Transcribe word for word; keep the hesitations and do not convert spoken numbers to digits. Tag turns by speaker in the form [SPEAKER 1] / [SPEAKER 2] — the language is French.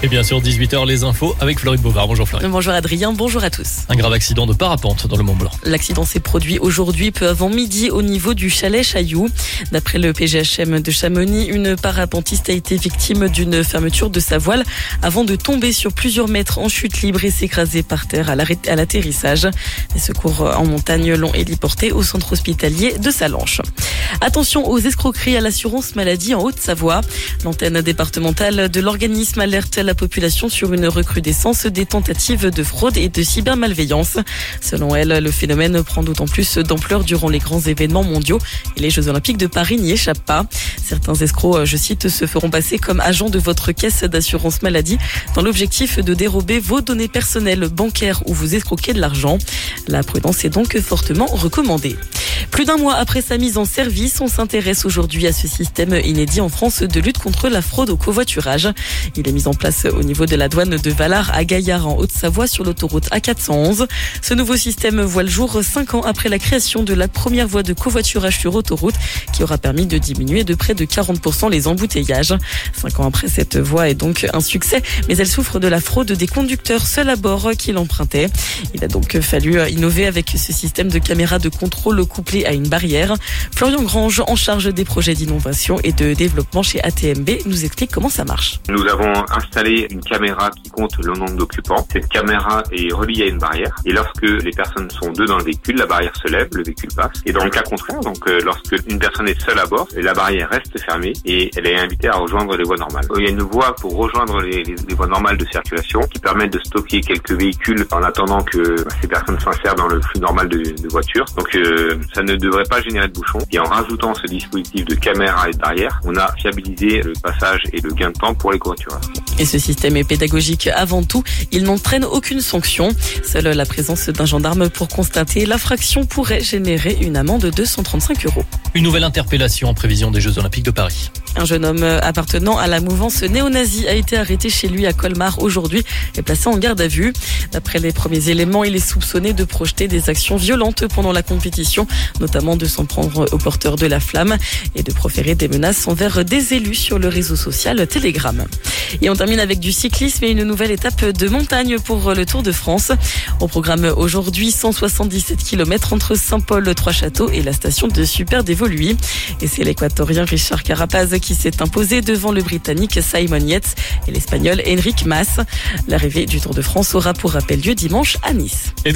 [SPEAKER 1] Et bien sûr, dix-huit heures, les infos avec Floride Bovard. Bonjour Floride.
[SPEAKER 2] Bonjour Adrien, bonjour à tous.
[SPEAKER 1] Un grave accident de parapente dans le Mont Blanc.
[SPEAKER 2] L'accident s'est produit aujourd'hui peu avant midi au niveau du chalet Chailloux. D'après le P G H M de Chamonix, une parapentiste a été victime d'une fermeture de sa voile avant de tomber sur plusieurs mètres en chute libre et s'écraser par terre à l'atterrissage. Les secours en montagne l'ont héliporté au centre hospitalier de Sallanches. Attention aux escroqueries à l'assurance maladie en Haute-Savoie. L'antenne départementale de l'organisme alerte la population sur une recrudescence des tentatives de fraude et de cybermalveillance. Selon elle, le phénomène prend d'autant plus d'ampleur durant les grands événements mondiaux et les Jeux Olympiques de Paris n'y échappent pas. Certains escrocs, je cite, se feront passer comme agents de votre caisse d'assurance maladie dans l'objectif de dérober vos données personnelles, bancaires ou vous escroquer de l'argent. La prudence est donc fortement recommandée. Plus d'un mois après sa mise en service, on s'intéresse aujourd'hui à ce système inédit en France de lutte contre la fraude au covoiturage. Il est mis en place au niveau de la douane de Valard à Gaillard en Haute-Savoie sur l'autoroute A quatre cent onze. Ce nouveau système voit le jour cinq ans après la création de la première voie de covoiturage sur autoroute qui aura permis de diminuer de près de quarante pour cent les embouteillages. Cinq ans après, cette voie est donc un succès, mais elle souffre de la fraude des conducteurs seuls à bord qui l'empruntaient. Il a donc fallu innover avec ce système de caméras de contrôle couplé à une barrière. Florian Grange, en charge des projets d'innovation et de développement chez A T M B, nous explique comment ça marche.
[SPEAKER 3] Nous avons installé une caméra qui compte le nombre d'occupants. Cette caméra est reliée à une barrière et lorsque les personnes sont deux dans le véhicule, la barrière se lève, le véhicule passe. Et dans le cas contraire, donc euh, lorsque une personne est seule à bord, la barrière reste fermée et elle est invitée à rejoindre les voies normales. Il y a une voie pour rejoindre les, les, les voies normales de circulation qui permettent de stocker quelques véhicules en attendant que bah, ces personnes s'insèrent dans le flux normal de, de voitures. Donc euh, ça ne devrait pas générer de bouchons. Et en rajoutant ce dispositif de caméra et de barrière, on a fiabilisé le passage et le gain de temps pour les covoitureurs.
[SPEAKER 2] Et ce système est pédagogique avant tout. Il n'entraîne aucune sanction. Seule la présence d'un gendarme pour constater l'infraction pourrait générer une amende de cent trente-cinq euros.
[SPEAKER 1] Une nouvelle interpellation en prévision des Jeux Olympiques de Paris.
[SPEAKER 2] Un jeune homme appartenant à la mouvance néo-nazie a été arrêté chez lui à Colmar aujourd'hui et placé en garde à vue. D'après les premiers éléments, il est soupçonné de projeter des actions violentes pendant la compétition, notamment de s'en prendre aux porteurs de la flamme et de proférer des menaces envers des élus sur le réseau social Telegram. Et on termine avec du cyclisme et une nouvelle étape de montagne pour le Tour de France. Au programme aujourd'hui, cent soixante-dix-sept kilomètres entre Saint-Paul-Trois-Châteaux et la station de Super d'Évoluy. Et c'est l'équatorien Richard Carapaz qui s'est imposé devant le Britannique Simon Yates et l'Espagnol Enric Mas. L'arrivée du Tour de France aura pour rappel lieu dimanche à Nice.